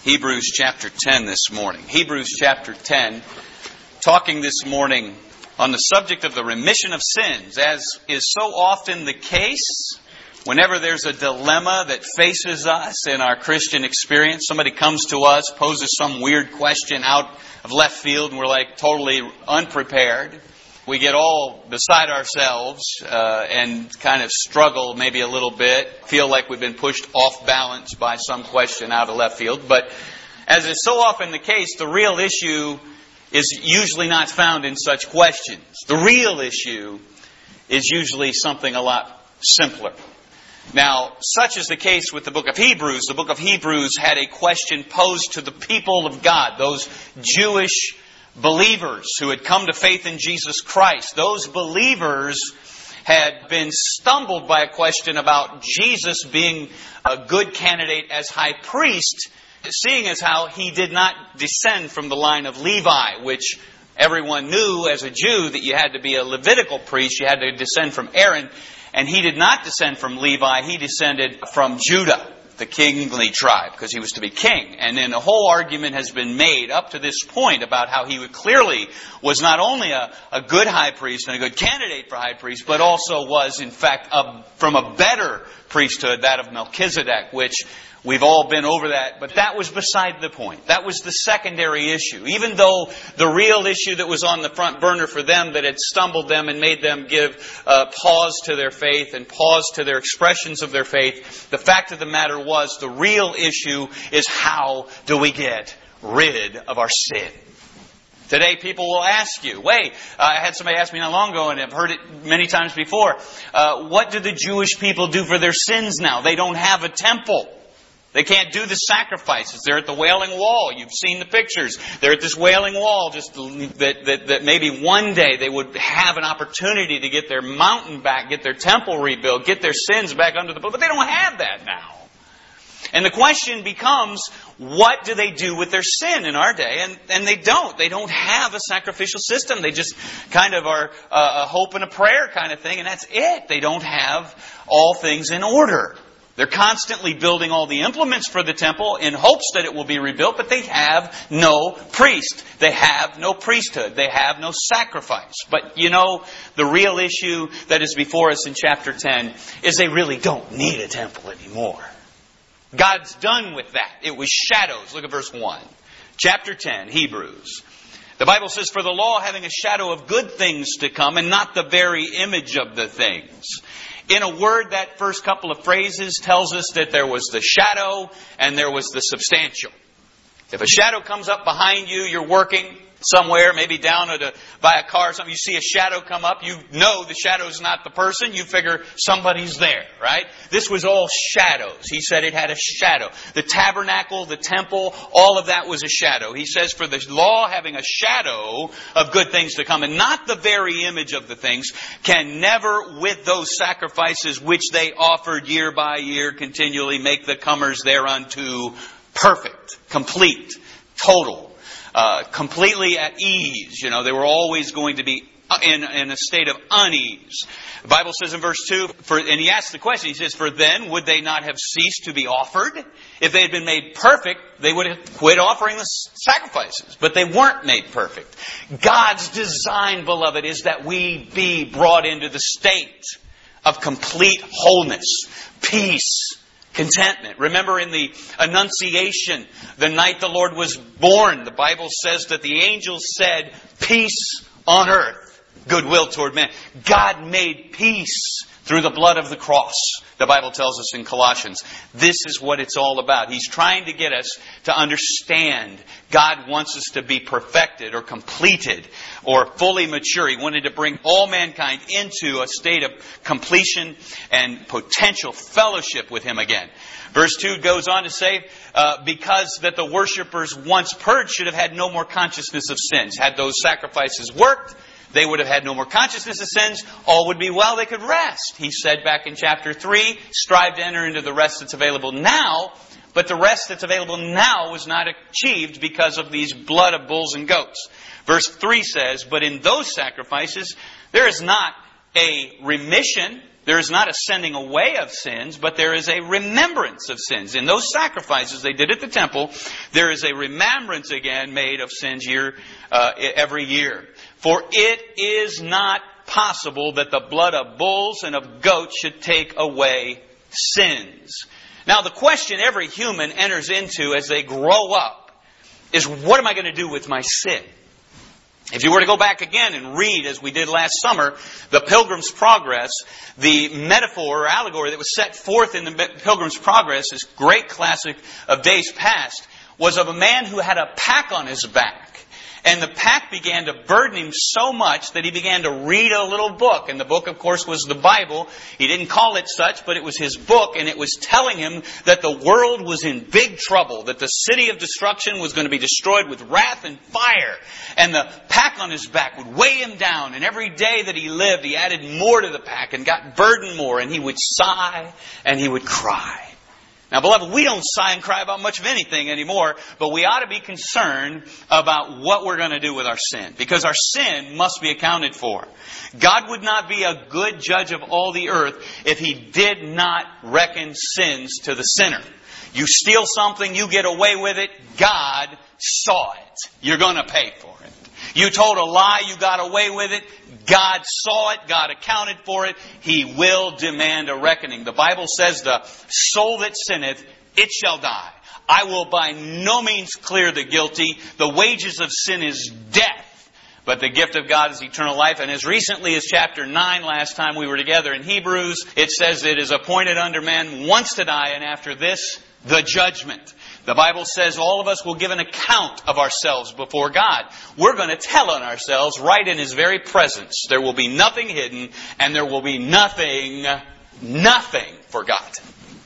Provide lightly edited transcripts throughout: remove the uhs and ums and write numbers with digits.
Hebrews chapter 10 this morning. Hebrews chapter 10, talking this morning on the subject of the remission of sins, as is so often the case. Whenever there's a dilemma that faces us in our Christian experience, somebody comes to us, poses some weird question out of left field, and we're like totally unprepared. We get all beside ourselves and kind of struggle maybe a little bit, feel like we've been pushed off balance by some question out of left field. But as is so often the case, the real issue is usually not found in such questions. The real issue is usually something a lot simpler. Now, such is the case with the book of Hebrews. The book of Hebrews had a question posed to the people of God, those Jewish believers who had come to faith in Jesus Christ. Those believers had been stumbled by a question about Jesus being a good candidate as high priest, seeing as how he did not descend from the line of Levi, which everyone knew as a Jew that you had to be a Levitical priest, you had to descend from Aaron, and he did not descend from Levi, he descended from Judah, the kingly tribe, because he was to be king. And then a whole argument has been made up to this point about how he clearly was not only a good high priest and a good candidate for high priest, but also was, in fact, from a better priesthood, that of Melchizedek, which we've all been over that, but that was beside the point. That was the secondary issue. Even though the real issue that was on the front burner for them, that had stumbled them and made them give pause to their faith and pause to their expressions of their faith, the fact of the matter was the real issue is how do we get rid of our sin? Today people will ask you, I had somebody ask me not long ago, and I've heard it many times before, what do the Jewish people do for their sins now? They don't have a temple. They can't do the sacrifices. They're at the Wailing Wall. You've seen the pictures. They're at this Wailing Wall, just that maybe one day they would have an opportunity to get their mountain back, get their temple rebuilt, get their sins back under the book. But they don't have that now. And the question becomes, what do they do with their sin in our day? And they don't. They don't have a sacrificial system. They just kind of are a hope and a prayer kind of thing, and that's it. They don't have all things in order. They're constantly building all the implements for the temple in hopes that it will be rebuilt, but they have no priest. They have no priesthood. They have no sacrifice. But the real issue that is before us in chapter 10 is they really don't need a temple anymore. God's done with that. It was shadows. Look at verse 1. Chapter 10, Hebrews. The Bible says, "For the law having a shadow of good things to come, and not the very image of the things." In a word, that first couple of phrases tells us that there was the shadow and there was the substantial. If a shadow comes up behind you, you're working somewhere, maybe down by a car or something, you see a shadow come up, you know the shadow's not the person, you figure somebody's there, right? This was all shadows. He said it had a shadow. The tabernacle, the temple, all of that was a shadow. He says, for the law having a shadow of good things to come, and not the very image of the things, can never, with those sacrifices which they offered year by year, continually make the comers thereunto perfect, complete, total. Completely at ease. They were always going to be in a state of unease. The Bible says in verse 2, and he asks the question, he says, "For then would they not have ceased to be offered? If they had been made perfect, they would have quit offering the sacrifices." But they weren't made perfect. God's design, beloved, is that we be brought into the state of complete wholeness, peace, contentment. Remember in the Annunciation, the night the Lord was born, the Bible says that the angels said, "Peace on earth, goodwill toward men." God made peace through the blood of the cross, the Bible tells us in Colossians. This is what it's all about. He's trying to get us to understand God wants us to be perfected or completed or fully mature. He wanted to bring all mankind into a state of completion and potential fellowship with Him again. Verse 2 goes on to say, because that the worshipers once purged should have had no more consciousness of sins. Had those sacrifices worked, they would have had no more consciousness of sins. All would be well. They could rest. He said back in chapter 3, strive to enter into the rest that's available now. But the rest that's available now was not achieved because of these blood of bulls and goats. Verse 3 says, but in those sacrifices, there is not a remission There is not a sending away of sins, but there is a remembrance of sins. In those sacrifices they did at the temple, there is a remembrance again made of sins every year. For it is not possible that the blood of bulls and of goats should take away sins. Now the question every human enters into as they grow up is, what am I going to do with my sin? If you were to go back again and read, as we did last summer, the Pilgrim's Progress, the metaphor or allegory that was set forth in the Pilgrim's Progress, this great classic of days past, was of a man who had a pack on his back. And the pack began to burden him so much that he began to read a little book. And the book, of course, was the Bible. He didn't call it such, but it was his book. And it was telling him that the world was in big trouble, that the city of destruction was going to be destroyed with wrath and fire. And the pack on his back would weigh him down. And every day that he lived, he added more to the pack and got burdened more. And he would sigh and he would cry. Now, beloved, we don't sigh and cry about much of anything anymore, but we ought to be concerned about what we're going to do with our sin, because our sin must be accounted for. God would not be a good judge of all the earth if He did not reckon sins to the sinner. You steal something, you get away with it, God saw it. You're going to pay for it. You told a lie, you got away with it. God saw it. God accounted for it. He will demand a reckoning. The Bible says, the soul that sinneth, it shall die. I will by no means clear the guilty. The wages of sin is death, but the gift of God is eternal life. And as recently as chapter 9, last time we were together in Hebrews, it says it is appointed unto man once to die, and after this, the judgment. The Bible says all of us will give an account of ourselves before God. We're going to tell on ourselves right in His very presence. There will be nothing hidden, and there will be nothing forgotten.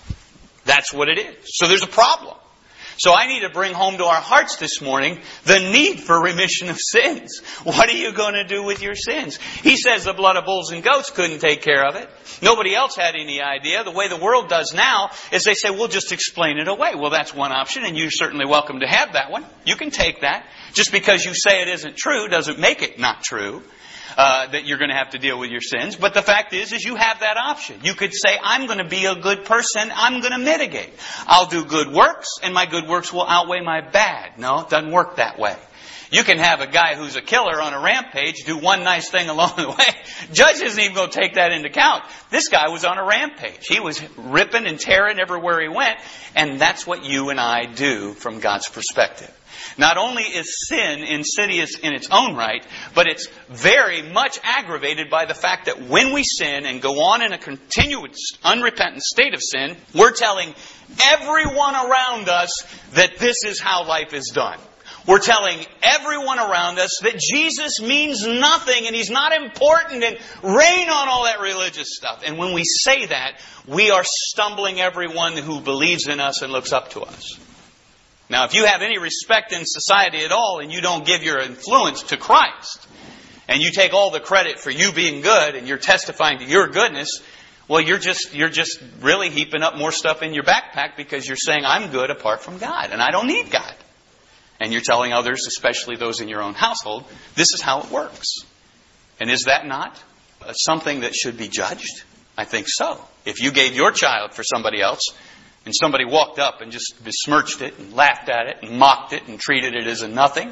That's what it is. So there's a problem. So I need to bring home to our hearts this morning the need for remission of sins. What are you going to do with your sins? He says the blood of bulls and goats couldn't take care of it. Nobody else had any idea. The way the world does now is they say, we'll just explain it away. Well, that's one option, and you're certainly welcome to have that one. You can take that. Just because you say it isn't true doesn't make it not true. That you're going to have to deal with your sins. But the fact is you have that option. You could say, I'm going to be a good person. I'm going to mitigate. I'll do good works, and my good works will outweigh my bad. No, it doesn't work that way. You can have a guy who's a killer on a rampage do one nice thing along the way. Judge isn't even going to take that into account. This guy was on a rampage. He was ripping and tearing everywhere he went. And that's what you and I do from God's perspective. Not only is sin insidious in its own right, but it's very much aggravated by the fact that when we sin and go on in a continuous unrepentant state of sin, we're telling everyone around us that this is how life is done. We're telling everyone around us that Jesus means nothing and He's not important, and rain on all that religious stuff. And when we say that, we are stumbling everyone who believes in us and looks up to us. Now, if you have any respect in society at all and you don't give your influence to Christ, and you take all the credit for you being good and you're testifying to your goodness, well, you're just really heaping up more stuff in your backpack because you're saying, I'm good apart from God and I don't need God. And you're telling others, especially those in your own household, this is how it works. And is that not something that should be judged? I think so. If you gave your child for somebody else, and somebody walked up and just besmirched it and laughed at it and mocked it and treated it as a nothing,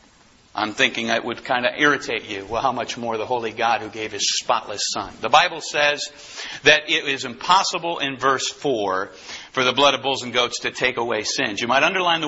I'm thinking it would kind of irritate you. Well, how much more the holy God who gave His spotless Son? The Bible says that it is impossible in verse 4 for the blood of bulls and goats to take away sins. You might underline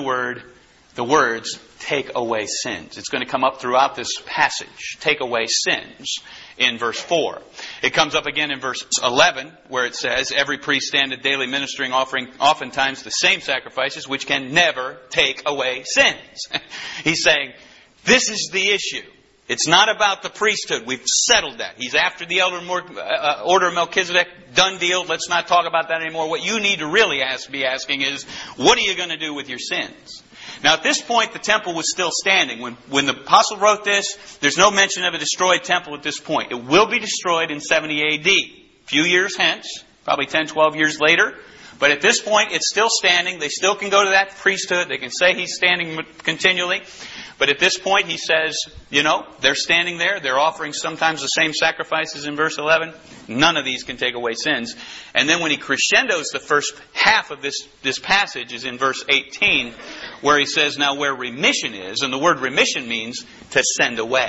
the words, take away sins. It's going to come up throughout this passage. Take away sins in verse 4. It comes up again in verse 11 where it says, every priest standeth daily ministering, offering oftentimes the same sacrifices which can never take away sins. He's saying, this is the issue. It's not about the priesthood. We've settled that. He's after the order of Melchizedek. Done deal. Let's not talk about that anymore. What you need to really be asking is, what are you going to do with your sins? Now, at this point, the temple was still standing. When the apostle wrote this, there's no mention of a destroyed temple at this point. It will be destroyed in 70 A.D. A few years hence, probably 10, 12 years later, But at this point, it's still standing. They still can go to that priesthood. They can say he's standing continually. But at this point, he says, they're standing there. They're offering sometimes the same sacrifices in verse 11. None of these can take away sins. And then when he crescendos the first half of this passage is in verse 18, where he says, now where remission is, and the word remission means to send away.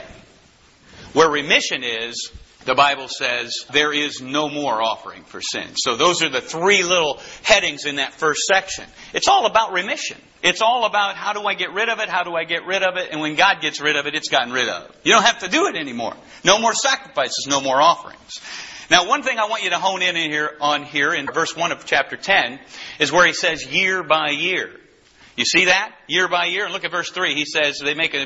Where remission is, the Bible says, there is no more offering for sin. So those are the three little headings in that first section. It's all about remission. It's all about how do I get rid of it? How do I get rid of it? And when God gets rid of it, it's gotten rid of. You don't have to do it anymore. No more sacrifices, no more offerings. Now, one thing I want you to hone in here in verse 1 of chapter 10 is where he says year by year. You see that? Year by year. And look at verse 3. He says they make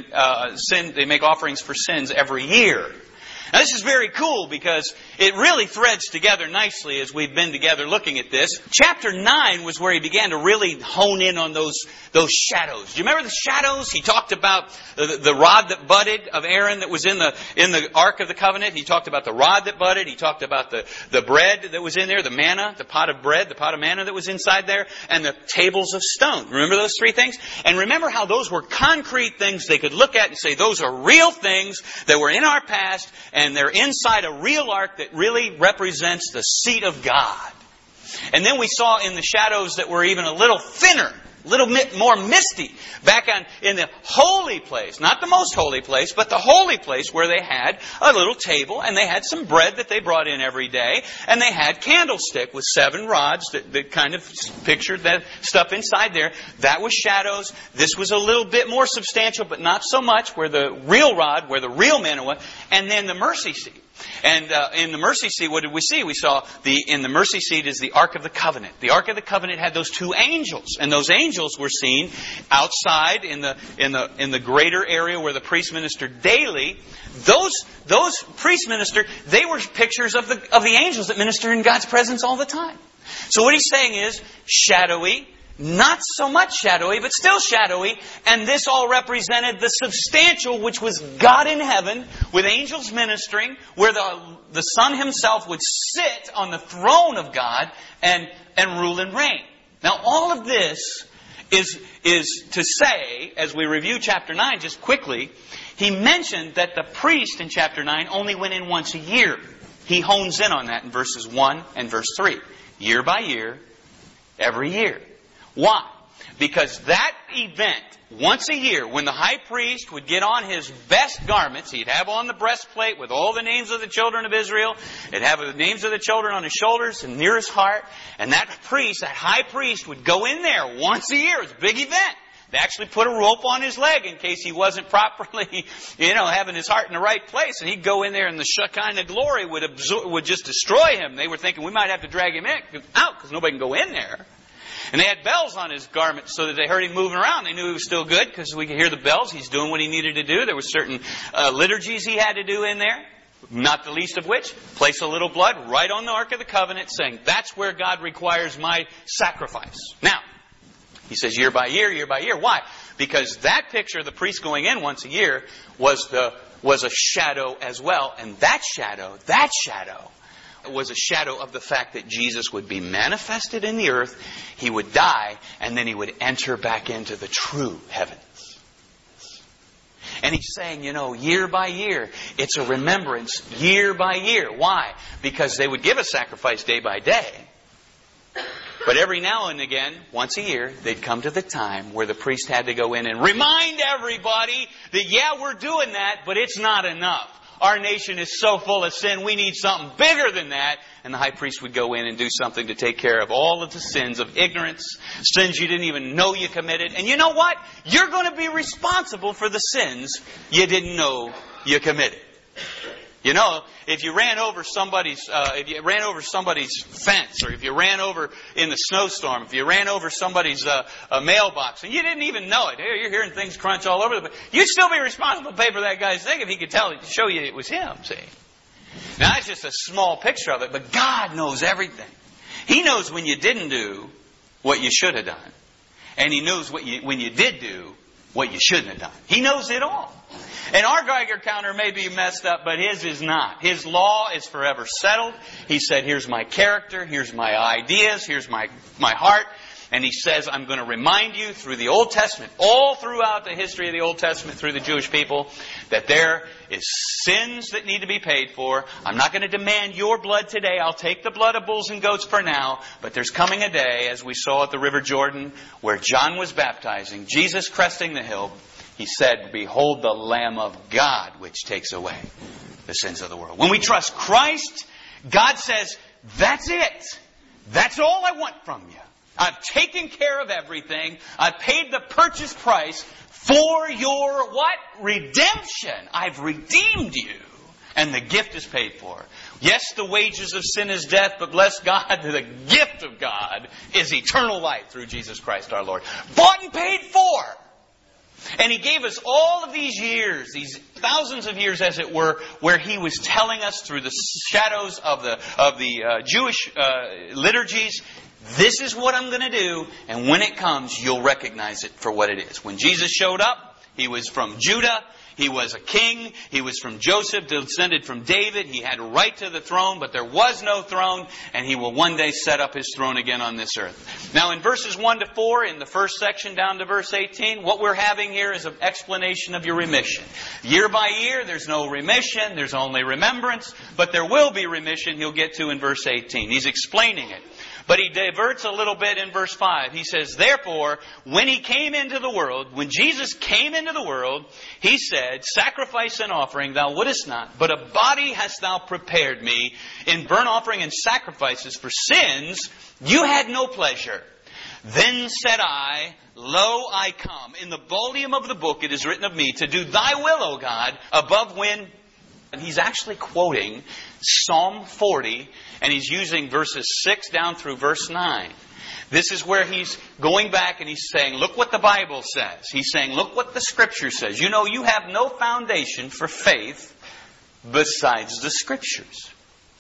offerings for sins every year. Now, this is very cool because it really threads together nicely as we've been together looking at this. Chapter 9 was where he began to really hone in on those shadows. Do you remember the shadows? He talked about the rod that budded of Aaron that was in the Ark of the Covenant. He talked about the rod that budded. He talked about the bread that was in there, the manna, the pot of bread, the pot of manna that was inside there, and the tables of stone. Remember those three things? And remember how those were concrete things they could look at and say, those are real things that were in our past, and they're inside a real ark that really represents the seat of God. And then we saw in the shadows that were even a little thinner, a little bit more misty, back in the holy place, not the most holy place, but the holy place where they had a little table and they had some bread that they brought in every day, and they had candlestick with 7 rods that kind of pictured that stuff inside there. That was shadows. This was a little bit more substantial, but not so much, where the real rod, where the real manna was, and then the mercy seat. And in the mercy seat, what did we see? We saw in the mercy seat is the Ark of the Covenant. The Ark of the Covenant had those 2 angels, and those angels were seen outside in the greater area where the priests ministered daily. Those priests ministered. They were pictures of the angels that minister in God's presence all the time. So what he's saying is shadowy. Not so much shadowy, but still shadowy. And this all represented the substantial, which was God in heaven, with angels ministering, where the Son himself would sit on the throne of God and rule and reign. Now, all of this is to say, as we review chapter 9 just quickly, he mentioned that the priest in chapter 9 only went in once a year. He hones in on that in verses 1 and verse 3. Year by year, every year. Why? Because that event, once a year, when the high priest would get on his best garments, he'd have on the breastplate with all the names of the children of Israel. He'd have the names of the children on his shoulders and near his heart. And that high priest, would go in there once a year. It's a big event. They actually put a rope on his leg in case he wasn't properly, having his heart in the right place. And he'd go in there and the Shekinah glory would just destroy him. They were thinking we might have to drag him out because nobody can go in there. And they had bells on his garment so that they heard him moving around. They knew he was still good because we could hear the bells. He's doing what he needed to do. There were certain liturgies he had to do in there. Not the least of which, place a little blood right on the Ark of the Covenant, saying, that's where God requires my sacrifice. Now, he says year by year, year by year. Why? Because that picture of the priest going in once a year was a shadow as well. And that shadow was a shadow of the fact that Jesus would be manifested in the earth, he would die, and then he would enter back into the true heavens. And he's saying, year by year, it's a remembrance year by year. Why? Because they would give a sacrifice day by day. But every now and again, once a year, they'd come to the time where the priest had to go in and remind everybody that, we're doing that, but it's not enough. Our nation is so full of sin, we need something bigger than that. And the high priest would go in and do something to take care of all of the sins of ignorance, sins you didn't even know you committed. And you know what? You're going to be responsible for the sins you didn't know you committed. If you ran over somebody's fence, or if you ran over in the snowstorm, if you ran over somebody's mailbox, and you didn't even know it, you're hearing things crunch all over the place, you'd still be responsible to pay for that guy's thing if he could show you it was him, see? Now, that's just a small picture of it, but God knows everything. He knows when you didn't do what you should have done. And He knows when you did do what you shouldn't have done. He knows it all. And our Geiger counter may be messed up, but his is not. His law is forever settled. He said, here's my character, here's my ideas, here's my heart. And he says, I'm going to remind you through the Old Testament, all throughout the history of the Old Testament through the Jewish people, that there is sins that need to be paid for. I'm not going to demand your blood today. I'll take the blood of bulls and goats for now. But there's coming a day, as we saw at the River Jordan, where John was baptizing, Jesus cresting the hill. He said, behold the Lamb of God, which takes away the sins of the world. When we trust Christ, God says, that's it. That's all I want from you. I've taken care of everything. I've paid the purchase price for your what? Redemption. I've redeemed you. And the gift is paid for. Yes, the wages of sin is death, but bless God, the gift of God is eternal life through Jesus Christ our Lord. Bought and paid for. And He gave us all of these years, these thousands of years as it were, where He was telling us through the shadows of the Jewish liturgies, this is what I'm going to do, and when it comes, you'll recognize it for what it is. When Jesus showed up, He was from Judah. He was a king. He was from Joseph, descended from David. He had a right to the throne, but there was no throne, and He will one day set up His throne again on this earth. Now, in verses 1 to 4, in the first section down to verse 18, what we're having here is an explanation of your remission. Year by year, there's no remission. There's only remembrance, but there will be remission he'll get to in verse 18. He's explaining it. But he diverts a little bit in verse 5. He says, therefore, when He came into the world, when Jesus came into the world, He said, sacrifice and offering thou wouldest not, but a body hast thou prepared me. In burnt offering and sacrifices for sins, you had no pleasure. Then said I, lo, I come. In the volume of the book it is written of me, to do thy will, O God, above when... And he's actually quoting Psalm 40, and he's using verses 6 down through verse 9. This is where he's going back and he's saying, look what the Bible says. He's saying, look what the Scripture says. You know, you have no foundation for faith besides the Scriptures.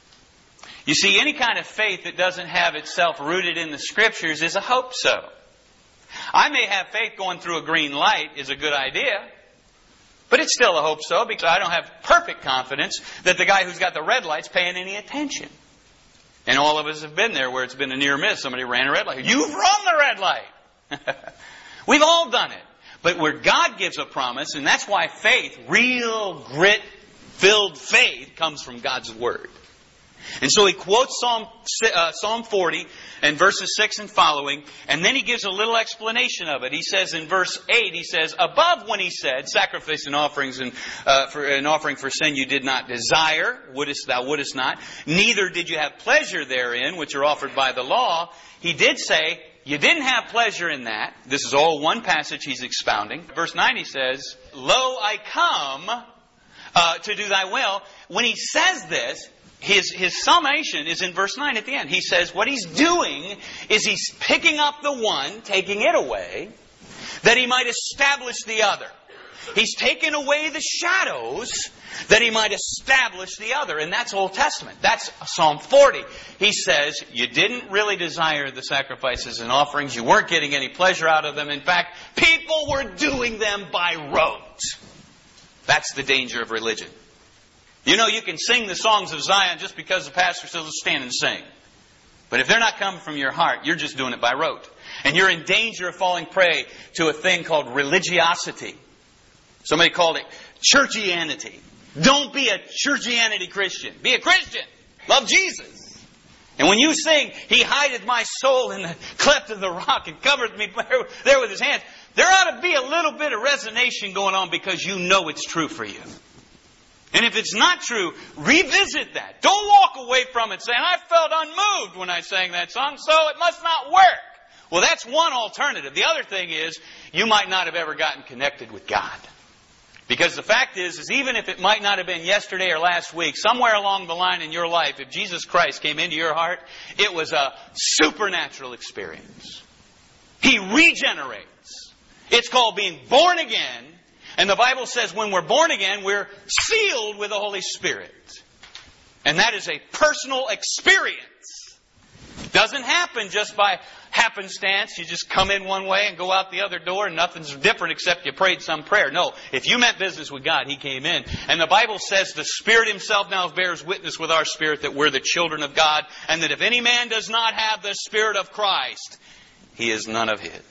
You see, any kind of faith that doesn't have itself rooted in the Scriptures is a hope so. I may have faith going through a green light is a good idea. But it's still a hope so, because I don't have perfect confidence that the guy who's got the red light's paying any attention. And all of us have been there where it's been a near miss. Somebody ran a red light. You've run the red light. We've all done it. But where God gives a promise, and that's why faith, real grit-filled faith, comes from God's Word. And so he quotes Psalm 40 and verses 6 and following, and then he gives a little explanation of it. He says in verse 8, he says, above when he said, sacrifice and offerings and for an offering for sin you did not desire, thou wouldest not, neither did you have pleasure therein, which are offered by the law. He did say, you didn't have pleasure in that. This is all one passage he's expounding. Verse 9 he says, lo, I come to do thy will. When he says this, his summation is in verse 9 at the end. He says what he's doing is he's picking up the one, taking it away, that he might establish the other. He's taken away the shadows that he might establish the other. And that's Old Testament. That's Psalm 40. He says, you didn't really desire the sacrifices and offerings. You weren't getting any pleasure out of them. In fact, people were doing them by rote. That's the danger of religion. You know, you can sing the songs of Zion just because the pastor says to stand and sing. But if they're not coming from your heart, you're just doing it by rote. And you're in danger of falling prey to a thing called religiosity. Somebody called it churchianity. Don't be a churchianity Christian. Be a Christian. Love Jesus. And when you sing, He hideth my soul in the cleft of the rock and covereth me there with His hands, there ought to be a little bit of resonation going on because you know it's true for you. And if it's not true, revisit that. Don't walk away from it saying, I felt unmoved when I sang that song, so it must not work. Well, that's one alternative. The other thing is, you might not have ever gotten connected with God. Because the fact is even if it might not have been yesterday or last week, somewhere along the line in your life, if Jesus Christ came into your heart, it was a supernatural experience. He regenerates. It's called being born again. And the Bible says when we're born again, we're sealed with the Holy Spirit. And that is a personal experience. It doesn't happen just by happenstance. You just come in one way and go out the other door and nothing's different except you prayed some prayer. No, if you meant business with God, He came in. And the Bible says the Spirit Himself now bears witness with our spirit that we're the children of God, and that if any man does not have the Spirit of Christ, he is none of His.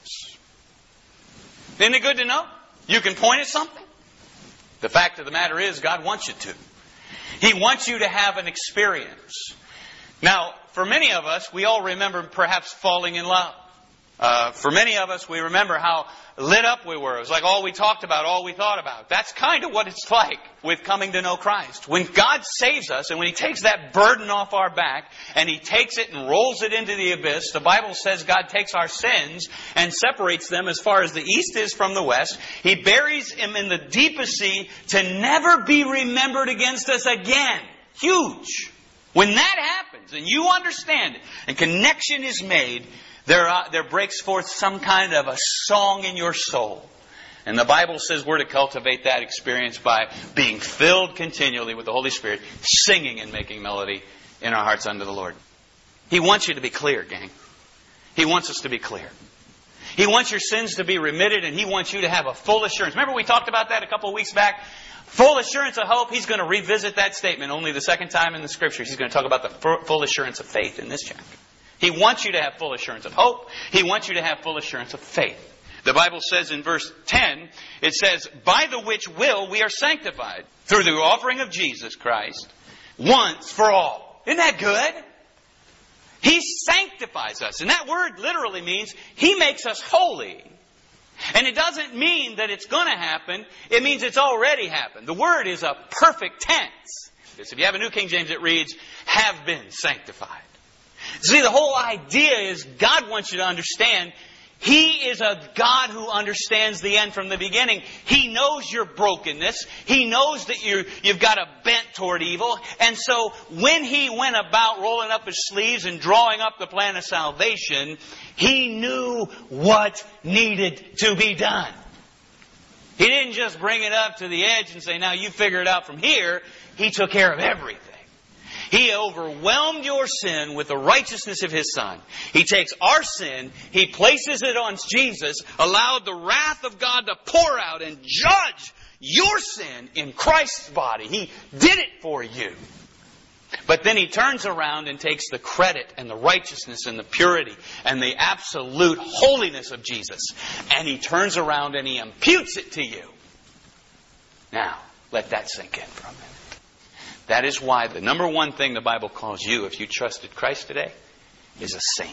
Isn't it good to know? You can point at something. The fact of the matter is, God wants you to. He wants you to have an experience. Now, for many of us, we all remember perhaps falling in love. For many of us, we remember how lit up we were. It was like all we talked about, all we thought about. That's kind of what it's like with coming to know Christ. When God saves us and when He takes that burden off our back and He takes it and rolls it into the abyss, the Bible says God takes our sins and separates them as far as the east is from the west. He buries them in the deepest sea to never be remembered against us again. Huge. When that happens and you understand it and connection is made, there breaks forth some kind of a song in your soul. And the Bible says we're to cultivate that experience by being filled continually with the Holy Spirit, singing and making melody in our hearts unto the Lord. He wants you to be clear, gang. He wants us to be clear. He wants your sins to be remitted, and He wants you to have a full assurance. Remember we talked about that a couple of weeks back? Full assurance of hope. He's going to revisit that statement only the second time in the Scriptures. He's going to talk about the full assurance of faith in this chapter. He wants you to have full assurance of hope. He wants you to have full assurance of faith. The Bible says in verse 10, it says, by the which will we are sanctified through the offering of Jesus Christ once for all. Isn't that good? He sanctifies us. And that word literally means He makes us holy. And it doesn't mean that it's going to happen. It means it's already happened. The word is a perfect tense. If you have a New King James, it reads, have been sanctified. See, the whole idea is God wants you to understand He is a God who understands the end from the beginning. He knows your brokenness. He knows that you've got a bent toward evil. And so when He went about rolling up His sleeves and drawing up the plan of salvation, He knew what needed to be done. He didn't just bring it up to the edge and say, now you figure it out from here. He took care of everything. He overwhelmed your sin with the righteousness of His Son. He takes our sin, He places it on Jesus, allowed the wrath of God to pour out and judge your sin in Christ's body. He did it for you. But then He turns around and takes the credit and the righteousness and the purity and the absolute holiness of Jesus, and He turns around and He imputes it to you. Now, let that sink in for a minute. That is why the number one thing the Bible calls you, if you trusted Christ today, is a saint.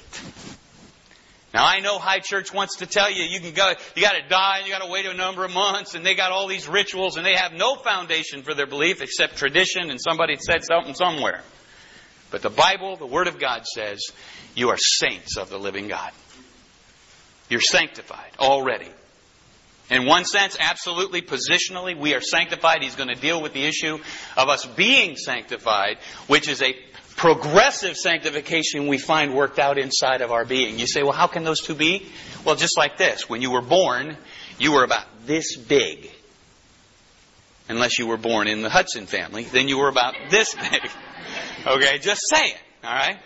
Now, I know High Church wants to tell you, you got to die, and you got to wait a number of months, and they got all these rituals, and they have no foundation for their belief except tradition, and somebody said something somewhere. But the Bible, the Word of God says, you are saints of the living God. You're sanctified already. In one sense, absolutely, positionally, we are sanctified. He's going to deal with the issue of us being sanctified, which is a progressive sanctification we find worked out inside of our being. You say, well, how can those two be? Well, just like this. When you were born, you were about this big. Unless you were born in the Hudson family, then you were about this big. Okay, just saying. All right?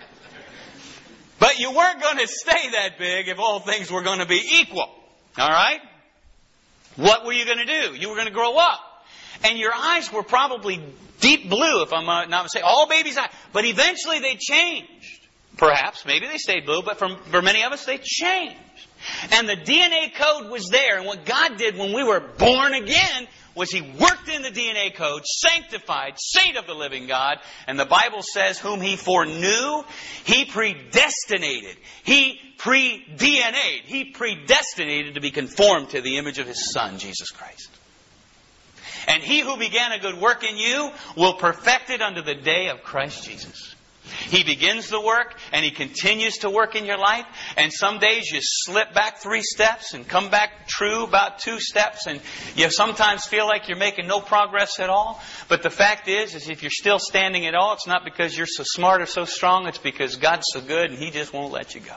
But you weren't going to stay that big if all things were going to be equal. All right? What were you going to do? You were going to grow up. And your eyes were probably deep blue, if I'm not mistaken. All babies' eyes. But eventually they changed. Perhaps, maybe they stayed blue, but for many of us they changed. And the DNA code was there. And what God did when we were born again was He worked in the DNA code, sanctified, saint of the living God. And the Bible says, whom He foreknew, He predestinated. He pre-DNA'd. He predestinated to be conformed to the image of His Son, Jesus Christ. And He who began a good work in you will perfect it unto the day of Christ Jesus. He begins the work and He continues to work in your life. And some days you slip back 3 steps and come back true about 2 steps. And you sometimes feel like you're making no progress at all. But the fact is if you're still standing at all, it's not because you're so smart or so strong. It's because God's so good and He just won't let you go.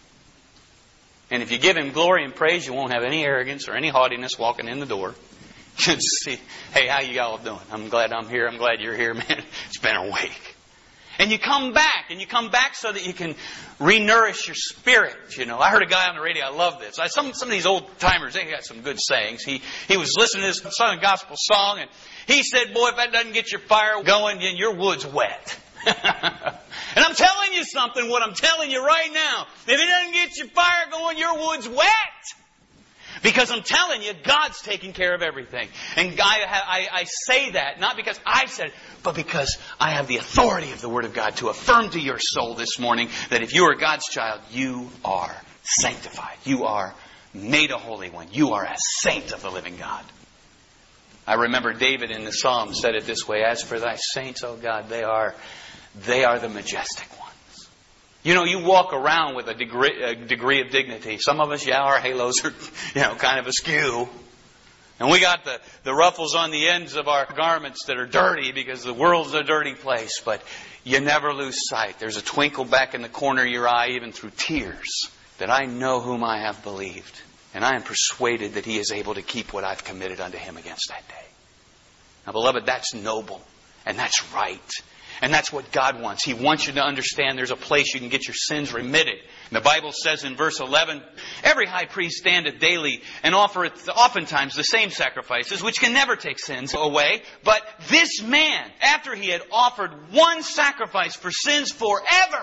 And if you give Him glory and praise, you won't have any arrogance or any haughtiness walking in the door. You just see, hey, how you all doing? I'm glad I'm here. I'm glad you're here, man. It's been a week. And you come back so that you can re-nourish your spirit. I heard a guy on the radio, I love this. Some of these old timers, they got some good sayings. He was listening to this Southern gospel song, and he said, boy, if that doesn't get your fire going, then your wood's wet. And I'm telling you something, what I'm telling you right now. If it doesn't get your fire going, your wood's wet. Because I'm telling you, God's taking care of everything. And I say that, not because I said it, but because I have the authority of the Word of God to affirm to your soul this morning that if you are God's child, you are sanctified. You are made a holy one. You are a saint of the living God. I remember David in the Psalm said it this way, as for thy saints, O God, they are the majestic ones. You walk around with a degree of dignity. Some of us, our halos are, kind of askew. And we got the ruffles on the ends of our garments that are dirty because the world's a dirty place. But you never lose sight. There's a twinkle back in the corner of your eye, even through tears, that I know whom I have believed. And I am persuaded that He is able to keep what I've committed unto Him against that day. Now, beloved, that's noble. And that's right. And that's what God wants. He wants you to understand there's a place you can get your sins remitted. And the Bible says in verse 11, every high priest standeth daily and offereth oftentimes the same sacrifices, which can never take sins away. But this man, after he had offered one sacrifice for sins forever,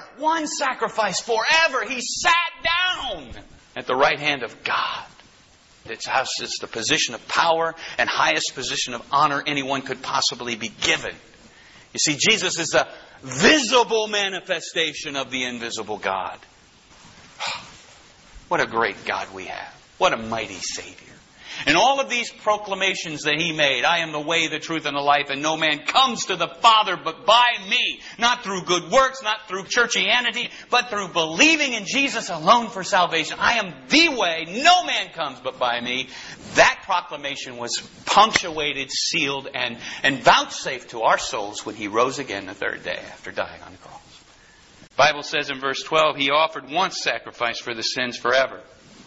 he sat down at the right hand of God. It's the position of power and highest position of honor anyone could possibly be given. You see, Jesus is the visible manifestation of the invisible God. What a great God we have. What a mighty Savior. And all of these proclamations that He made, I am the way, the truth, and the life, and no man comes to the Father but by me. Not through good works, not through churchianity, but through believing in Jesus alone for salvation. I am the way, no man comes but by me. That proclamation was punctuated, sealed, and vouchsafed to our souls when He rose again the third day after dying on the cross. The Bible says in verse 12, He offered once sacrifice for the sins forever.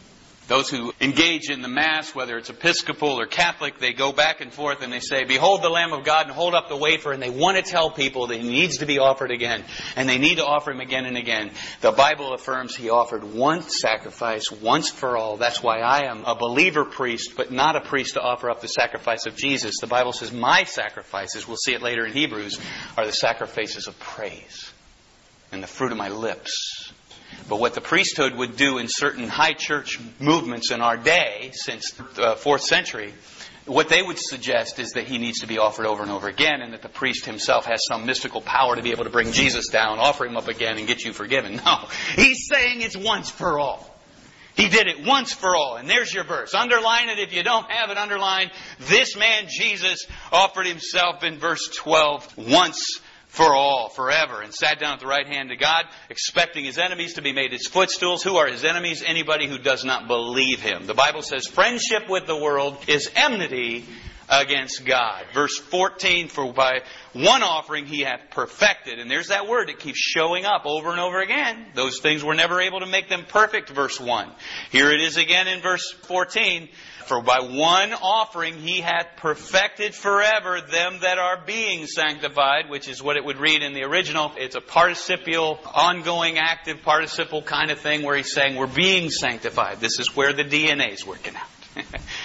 Those who engage in the Mass, whether it's Episcopal or Catholic, they go back and forth and they say, behold the Lamb of God, and hold up the wafer, and they want to tell people that He needs to be offered again. And they need to offer Him again and again. The Bible affirms He offered one sacrifice once for all. That's why I am a believer priest, but not a priest to offer up the sacrifice of Jesus. The Bible says my sacrifices, we'll see it later in Hebrews, are the sacrifices of praise and the fruit of my lips. But what the priesthood would do in certain high church movements in our day, since the 4th century, what they would suggest is that He needs to be offered over and over again, and that the priest himself has some mystical power to be able to bring Jesus down, offer Him up again, and get you forgiven. No, He's saying it's once for all. He did it once for all. And there's your verse. Underline it if you don't have it underlined. This man, Jesus, offered Himself in verse 12 once for all, forever, and sat down at the right hand of God, expecting His enemies to be made His footstools. Who are His enemies? Anybody who does not believe Him. The Bible says friendship with the world is enmity against God. Verse 14, for by one offering He hath perfected. And there's that word that keeps showing up over and over again. Those things were never able to make them perfect, verse 1. Here it is again in verse 14. For by one offering He hath perfected forever them that are being sanctified, which is what it would read in the original. It's a participial, ongoing, active participle kind of thing where He's saying we're being sanctified. This is where the DNA is working out.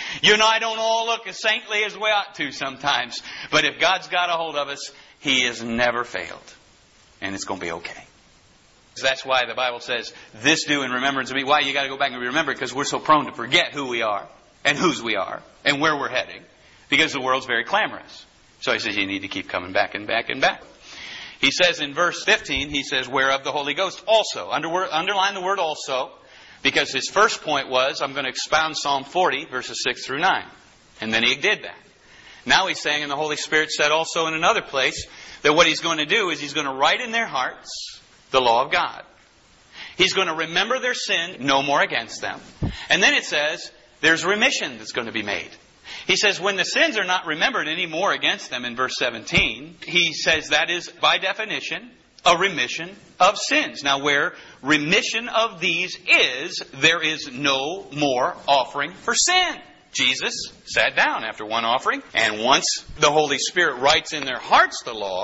I don't all look as saintly as we ought to sometimes. But if God's got a hold of us, He has never failed. And it's going to be okay. That's why the Bible says, this do in remembrance of me. Why? You got to go back and remember, because we're so prone to forget who we are. And whose we are, and where we're heading. Because the world's very clamorous. So He says you need to keep coming back and back and back. He says in verse 15, He says, whereof the Holy Ghost also. Underline the word also, because his first point was, I'm going to expound Psalm 40, verses 6 through 9. And then He did that. Now He's saying, and the Holy Spirit said also in another place, that what He's going to do is He's going to write in their hearts the law of God. He's going to remember their sin, no more against them. And then it says, there's remission that's going to be made. He says when the sins are not remembered anymore against them in verse 17, He says that is, by definition, a remission of sins. Now where remission of these is, there is no more offering for sin. Jesus sat down after one offering, and once the Holy Spirit writes in their hearts the law,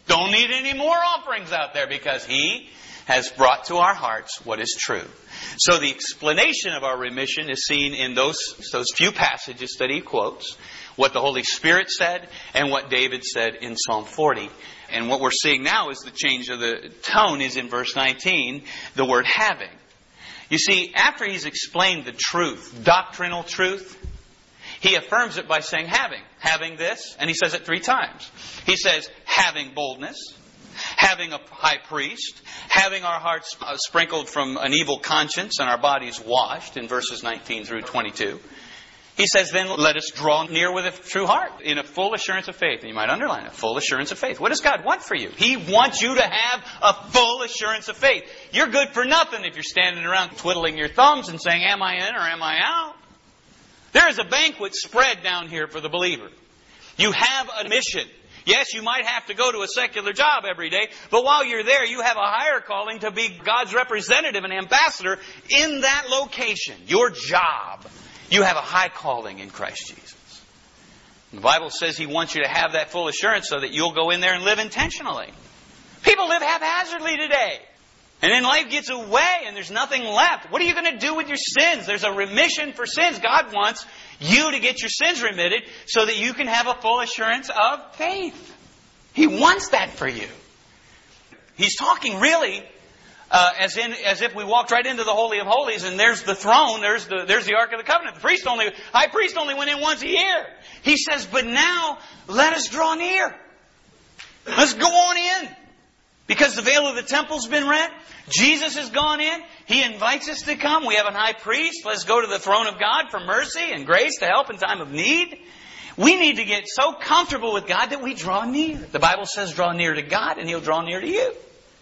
Don't need any more offerings out there because He has brought to our hearts what is true. So the explanation of our remission is seen in those few passages that he quotes, what the Holy Spirit said and what David said in Psalm 40. And what we're seeing now is the change of the tone is in verse 19, the word having. You see, after he's explained the truth, doctrinal truth, he affirms it by saying having this, and he says it 3 times. He says, having boldness, having a high priest, having our hearts sprinkled from an evil conscience and our bodies washed in verses 19 through 22. He says, then let us draw near with a true heart in a full assurance of faith. And you might underline it, full assurance of faith. What does God want for you? He wants you to have a full assurance of faith. You're good for nothing if you're standing around twiddling your thumbs and saying, am I in or am I out? There is a banquet spread down here for the believer. You have a mission. Yes, you might have to go to a secular job every day, but while you're there, you have a higher calling to be God's representative and ambassador in that location, your job. You have a high calling in Christ Jesus. The Bible says He wants you to have that full assurance so that you'll go in there and live intentionally. People live haphazardly today. And then life gets away and there's nothing left. What are you going to do with your sins? There's a remission for sins. God wants you to get your sins remitted so that you can have a full assurance of faith. He wants that for you. He's talking really as if we walked right into the Holy of Holies and there's the throne, there's the Ark of the Covenant. The high priest only went in once a year. He says, but now let us draw near. Let's go on in. Because the veil of the temple's been rent. Jesus has gone in. He invites us to come. We have a high priest. Let's go to the throne of God for mercy and grace to help in time of need. We need to get so comfortable with God that we draw near. The Bible says draw near to God and He'll draw near to you.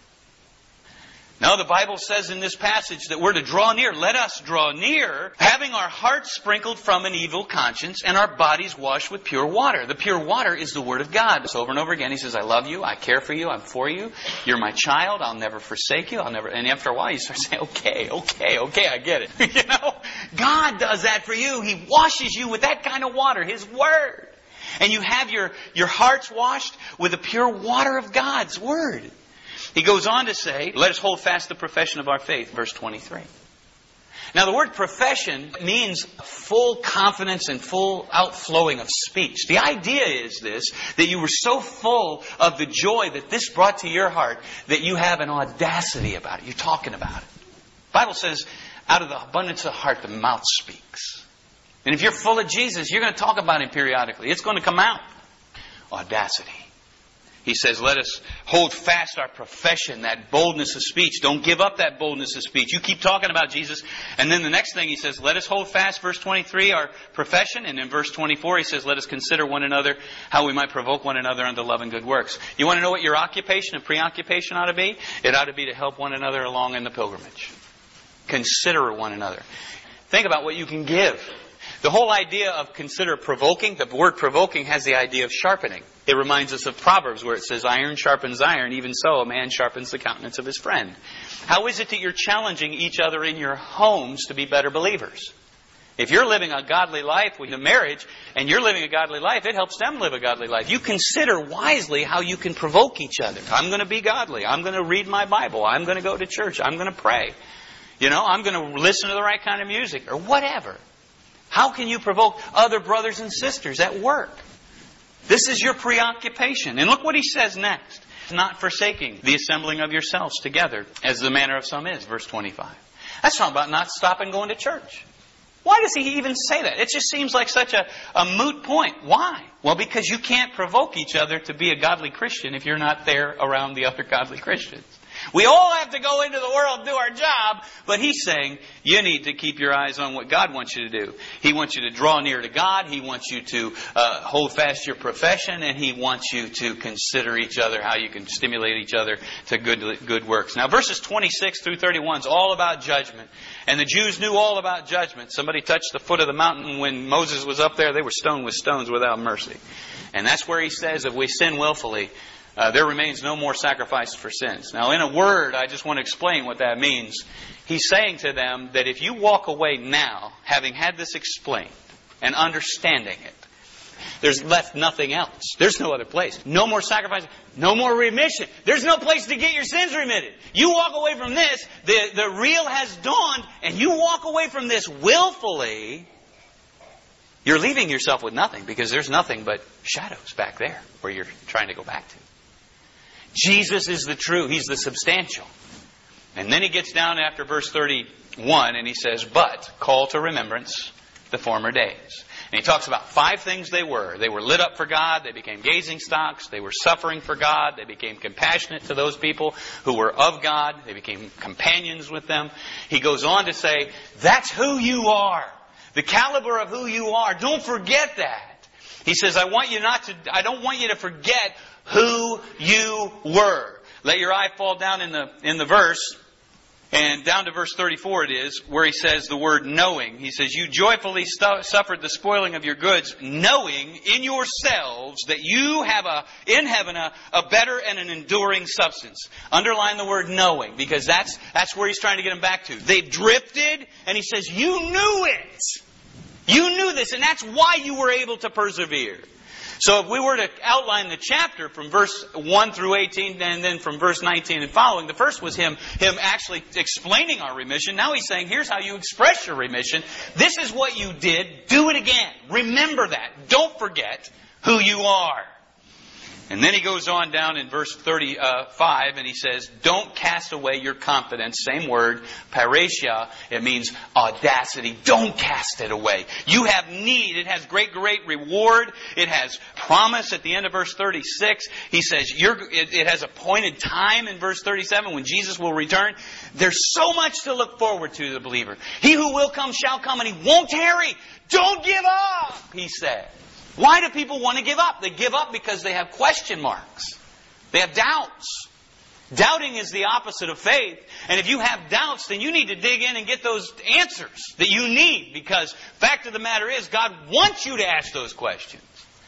No, the Bible says in this passage that we're to draw near. Let us draw near, having our hearts sprinkled from an evil conscience and our bodies washed with pure water. The pure water is the Word of God. It's over and over again. He says, I love you. I care for you. I'm for you. You're my child. I'll never forsake you. And after a while, you start saying, okay, I get it. God does that for you. He washes you with that kind of water, His Word. And you have your hearts washed with the pure water of God's Word. He goes on to say, let us hold fast the profession of our faith, verse 23. Now the word profession means full confidence and full outflowing of speech. The idea is this, that you were so full of the joy that this brought to your heart that you have an audacity about it. You're talking about it. The Bible says, out of the abundance of the heart, the mouth speaks. And if you're full of Jesus, you're going to talk about Him periodically. It's going to come out. Audacity. He says, let us hold fast our profession, that boldness of speech. Don't give up that boldness of speech. You keep talking about Jesus. And then the next thing he says, let us hold fast, verse 23, our profession. And in verse 24, he says, let us consider one another how we might provoke one another unto love and good works. You want to know what your occupation and preoccupation ought to be? It ought to be to help one another along in the pilgrimage. Consider one another. Think about what you can give. The whole idea of consider provoking, the word provoking has the idea of sharpening. It reminds us of Proverbs where it says, iron sharpens iron, even so a man sharpens the countenance of his friend. How is it that you're challenging each other in your homes to be better believers? If you're living a godly life with a marriage and you're living a godly life, it helps them live a godly life. You consider wisely how you can provoke each other. I'm going to be godly. I'm going to read my Bible. I'm going to go to church. I'm going to pray. I'm going to listen to the right kind of music or whatever. How can you provoke other brothers and sisters at work? This is your preoccupation. And look what he says next. Not forsaking the assembling of yourselves together, as the manner of some is, verse 25. That's not about not stopping going to church. Why does he even say that? It just seems like such a moot point. Why? Well, because you can't provoke each other to be a godly Christian if you're not there around the other godly Christians. We all have to go into the world and do our job, but he's saying you need to keep your eyes on what God wants you to do. He wants you to draw near to God. He wants you to hold fast your profession, and He wants you to consider each other, how you can stimulate each other to good works. Now, verses 26 through 31 is all about judgment, and the Jews knew all about judgment. Somebody touched the foot of the mountain when Moses was up there, they were stoned with stones without mercy. And that's where he says if we sin willfully, there remains no more sacrifice for sins. Now, in a word, I just want to explain what that means. He's saying to them that if you walk away now, having had this explained and understanding it, There's left nothing else. There's no other place. No more sacrifice. No more remission. There's no place to get your sins remitted. You walk away from this, the real has dawned, and you walk away from this willfully, you're leaving yourself with nothing, because there's nothing but shadows back there where you're trying to go back to. Jesus is the true. He's the substantial. And then he gets down after verse 31 and he says, but call to remembrance the former days. And he talks about 5 things they were. They were lit up for God. They became gazing stocks. They were suffering for God. They became compassionate to those people who were of God. They became companions with them. He goes on to say, that's who you are. The caliber of who you are. Don't forget that. He says, I don't want you to forget who you were. Let your eye fall down in the verse. And down to verse 34 it is, where he says the word knowing. He says, you joyfully suffered the spoiling of your goods, knowing in yourselves that you have in heaven a better and an enduring substance. Underline the word knowing, because that's where he's trying to get them back to. They drifted, and he says, you knew it. You knew this, and that's why you were able to persevere. So if we were to outline the chapter from verse 1 through 18 and then from verse 19 and following, the first was him actually explaining our remission. Now he's saying, here's how you express your remission. This is what you did. Do it again. Remember that. Don't forget who you are. And then he goes on down in verse 35 and he says, don't cast away your confidence. Same word, parrhesia. It means audacity. Don't cast it away. You have need. It has great reward. It has promise at the end of verse 36. He says, it has appointed time in verse 37 when Jesus will return. There's so much to look forward to the believer. He who will come shall come, and he won't tarry. Don't give up, he said. Why do people want to give up? They give up because they have question marks. They have doubts. Doubting is the opposite of faith. And if you have doubts, then you need to dig in and get those answers that you need. Because fact of the matter is, God wants you to ask those questions.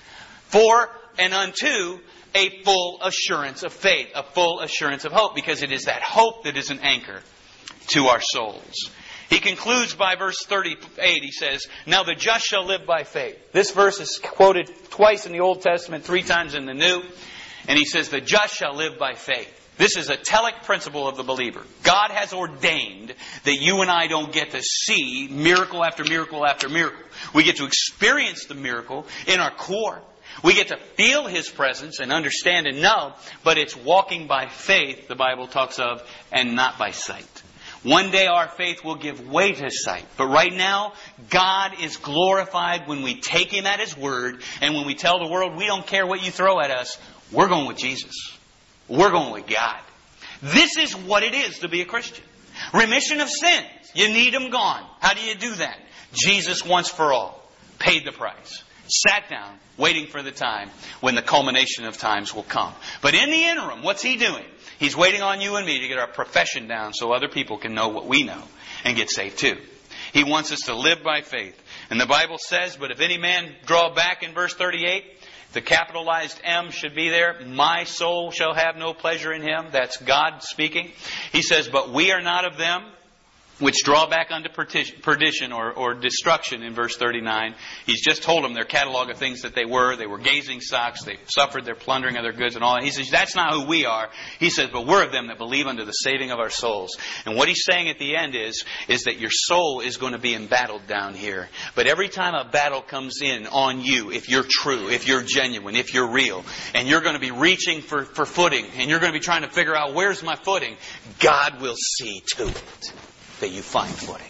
For and unto a full assurance of faith, a full assurance of hope. Because it is that hope that is an anchor to our souls. He concludes by verse 38. He says, now the just shall live by faith. This verse is quoted twice in the Old Testament, 3 times in the New. And he says, the just shall live by faith. This is a telic principle of the believer. God has ordained that you and I don't get to see miracle after miracle after miracle. We get to experience the miracle in our core. We get to feel His presence and understand and know. But it's walking by faith, the Bible talks of, and not by sight. One day our faith will give way to sight. But right now, God is glorified when we take Him at His word. And when we tell the world, we don't care what you throw at us. We're going with Jesus. We're going with God. This is what it is to be a Christian. Remission of sins. You need them gone. How do you do that? Jesus once for all paid the price. Sat down, waiting for the time when the culmination of times will come. But in the interim, what's He doing? He's waiting on you and me to get our profession down so other people can know what we know and get saved too. He wants us to live by faith. And the Bible says, but if any man draw back in verse 38, the capitalized M should be there. My soul shall have no pleasure in him. That's God speaking. He says, but we are not of them which draw back unto perdition or destruction in verse 39. He's just told them their catalog of things that they were. They were gazing stocks. They suffered their plundering of their goods and all that. He says, that's not who we are. He says, but we're of them that believe unto the saving of our souls. And what he's saying at the end is that your soul is going to be embattled down here. But every time a battle comes in on you, if you're true, if you're genuine, if you're real, and you're going to be reaching for footing, and you're going to be trying to figure out where's my footing, God will see to it that you find footing.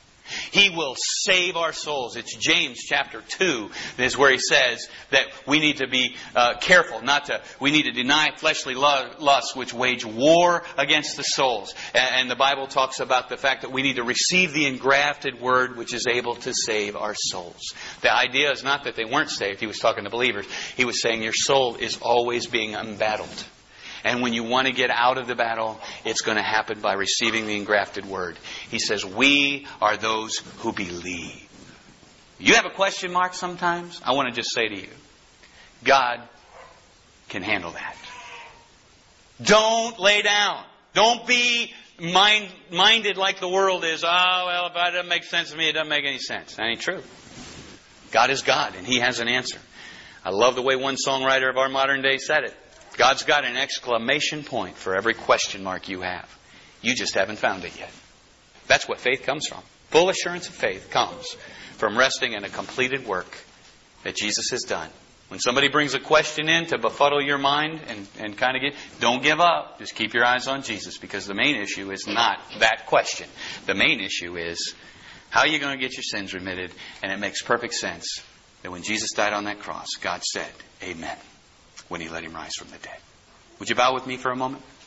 He will save our souls. It's James chapter 2 is where he says that we need to be careful, we need to deny fleshly lusts which wage war against the souls. And the Bible talks about the fact that we need to receive the engrafted word which is able to save our souls. The idea is not that they weren't saved. He was talking to believers. He was saying your soul is always being embattled. And when you want to get out of the battle, it's going to happen by receiving the engrafted word. He says, we are those who believe. You have a question mark sometimes? I want to just say to you, God can handle that. Don't lay down. Don't be minded like the world is. Oh, well, if that doesn't make sense to me, it doesn't make any sense. That ain't true. God is God, and He has an answer. I love the way one songwriter of our modern day said it. God's got an exclamation point for every question mark you have. You just haven't found it yet. That's what faith comes from. Full assurance of faith comes from resting in a completed work that Jesus has done. When somebody brings a question in to befuddle your mind and kind of don't give up. Just keep your eyes on Jesus, because the main issue is not that question. The main issue is, how are you going to get your sins remitted? And it makes perfect sense that when Jesus died on that cross, God said, Amen, when He let Him rise from the dead. Would you bow with me for a moment?